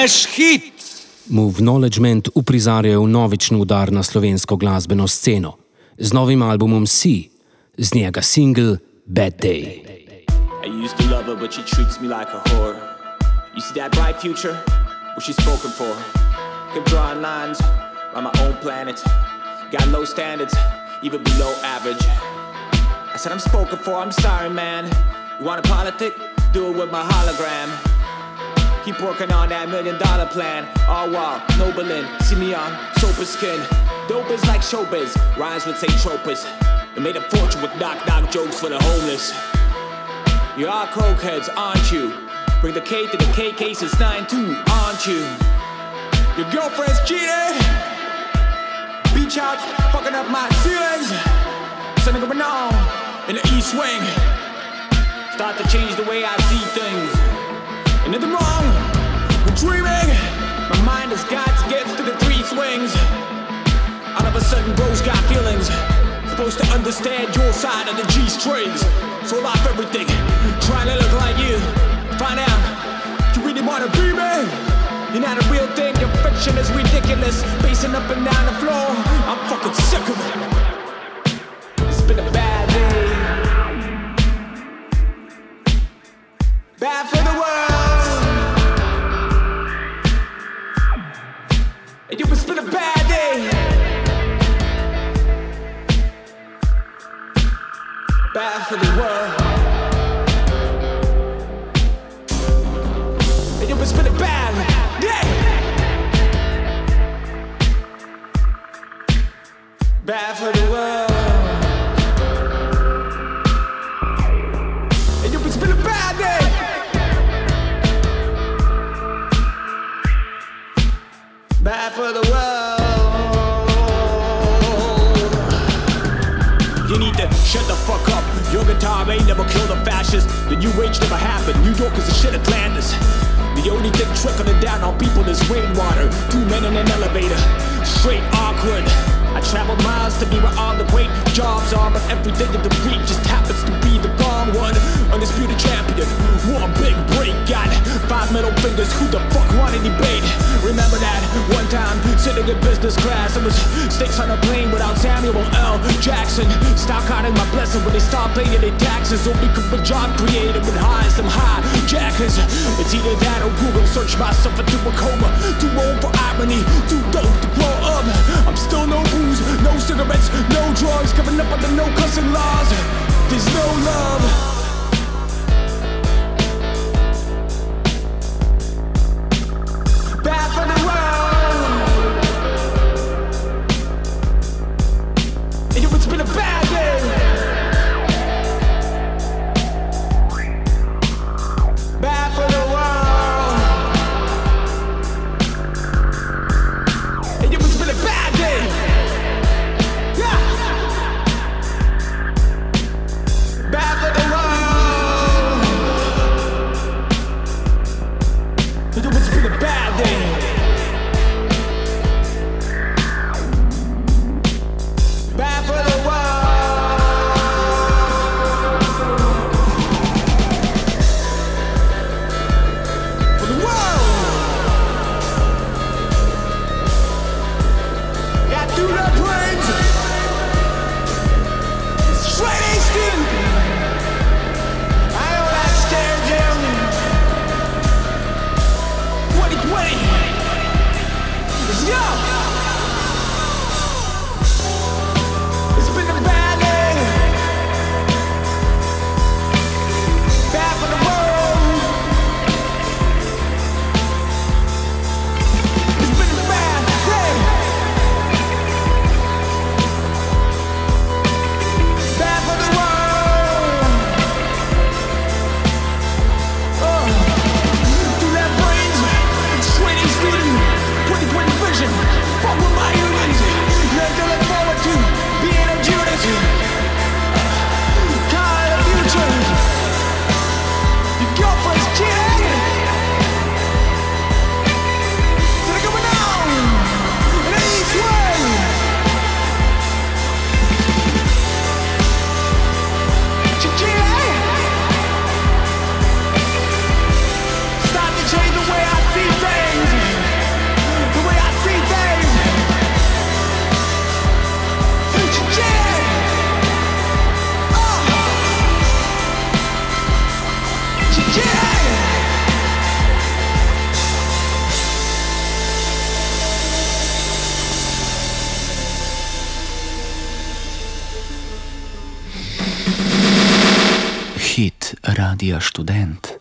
Smash hit! Mu Knowledgement uprizarjajo novični udar na slovensko glasbeno sceno. Z novim albumom Si, z njega single Bad Day. I used to love her, but she treats me like a whore. You see that bright future? What she's spoken for. Kept drawing lines on my own planet. Got low standards, even below average. I said I'm spoken for, I'm sorry man. You want a politic? Do it with my hologram. Keep working on that $1 million plan. All while nobling, see me on sober skin. Dope is like showbiz, rhymes with say tropers. They made a fortune with knock-knock jokes for the homeless. You are cokeheads, aren't you? Bring the K to the K cases 9-2, aren't you? Your girlfriend's cheating. Beach house, fucking up my ceilings. Sending them on in the east wing. Start to change the way I see things. And nothing wrong with dreaming. My mind is God's gift to the three swings. All of a sudden, bro's got feelings. Supposed to understand your side of the G strings. Sold off everything, trying to look like you. Find out, you really wanna be me? You're not a real thing, your fiction is ridiculous. Pacing up and down the floor, I'm fucking sick of it. It's been a bad day. Bad for the world. And you it's been a bad day. Bad for the world. And you it's been a bad day. Bad for the world. And you it's been a bad day. Bad for the world. You need to shut the fuck up. Your guitar ain't never killed a fascist. The new age never happened. New York is a shit Atlantis. The only thing trickling down on people is rainwater. 2 men in an elevator. Straight awkward. I traveled miles to be where all the great jobs are, but everything in the beat just happens to be the wrong one. Undisputed champion, one big break. Got 5 middle fingers, who the fuck wanted debate? Remember that one time, sitting in business class, it was stakes on a plane without Samuel L. Jackson. Stop counting my blessing when they start paying their taxes. Only because the job created would hire some hijackers. It's either that or Google search myself into a coma. Too old for irony, too dope to grow up. I'm still no booze, no cigarettes, no drugs. Giving up on the no cussing laws. There's no love. Bad for the world. And it's been a bad day. Bad for the world. And it's been a bad day. Yeah. Bad for the world. And it's been a bad day. Bad for the world. For the world. Got through the brains. Straight Easton. I know that scared him. 2020. Let's go. It's been a bad day. Bad for the world. It's been a bad day. Bad for the world. Through that brains, straight Easton, 2020 vision. Radia Student.